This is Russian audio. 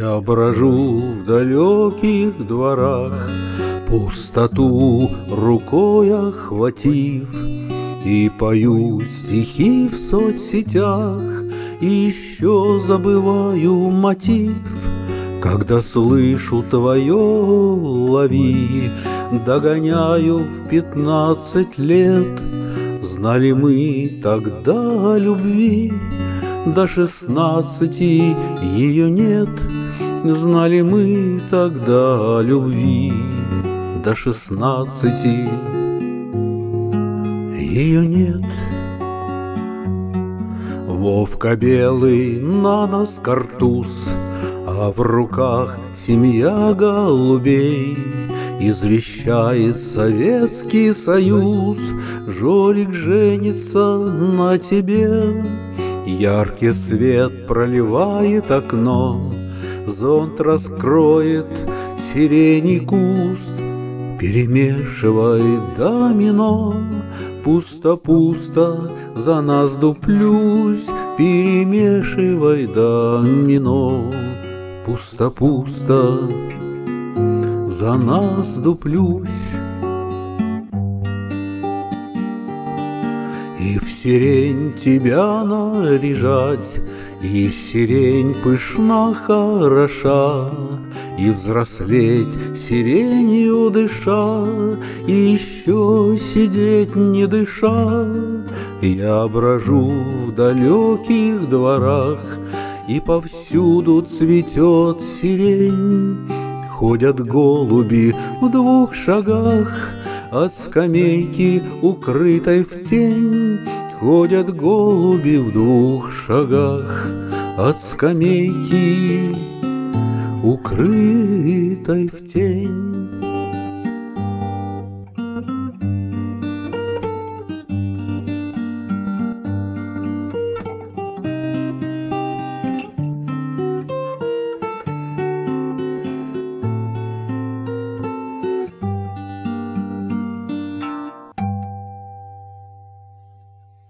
Я брожу в далеких дворах, пустоту рукой охватив, и пою стихи в соцсетях, и еще забываю мотив. Когда слышу твое «лови», догоняю в 15 лет. Знали мы тогда о любви, до 16 ее нет. Знали мы тогда о любви, до 16 ее нет. Вовка белый, на нос картуз, а в руках семья голубей. Извещает Советский Союз: Жорик женится на тебе. Яркий свет проливает окно, зонт раскроет сирени куст, перемешивает домино. Пусто-пусто за нас дуплюсь, перемешивай домино. Пусто-пусто за нас дуплюсь. И в сирень тебя наряжать, и сирень пышна хороша, и взрослеть сиренью дыша, и еще сидеть не дыша. Я брожу в далеких дворах, и повсюду цветет сирень. Ходят голуби в 2 шагах от скамейки, укрытой в тень. Ходят голуби в 2 шагах от скамейки, укрытой в тень.